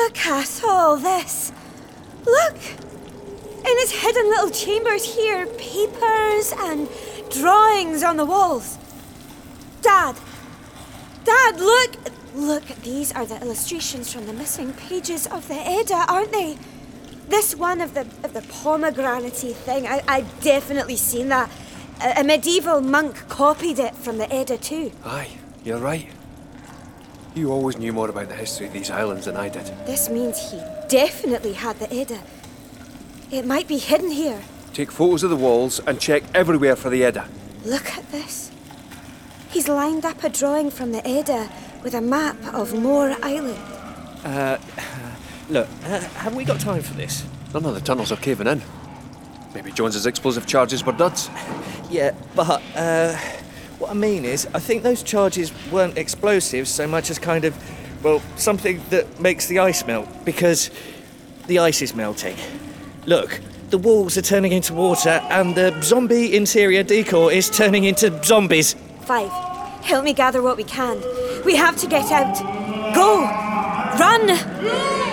Look at all this. Look! In its hidden little chambers here, papers and drawings on the walls. Dad! Dad, look! Look, these are the illustrations from the missing pages of the Edda, aren't they? This one of the pomegranate thing, I definitely seen that. A medieval monk copied it from the Edda too. Aye, you're right. You always knew more about the history of these islands than I did. This means he definitely had the Edda. It might be hidden here. Take photos of the walls and check everywhere for the Edda. Look at this. He's lined up a drawing from the Edda with a map of Moore Island. Look, have we got time for this? None of the tunnels are caving in. Maybe Jones's explosive charges were duds. Yeah, but, what I mean is, I think those charges weren't explosives so much as kind of, well, something that makes the ice melt, because the ice is melting. Look, the walls are turning into water, and the zombie interior decor is turning into zombies. 5. Help me gather what we can. We have to get out. Go! Run!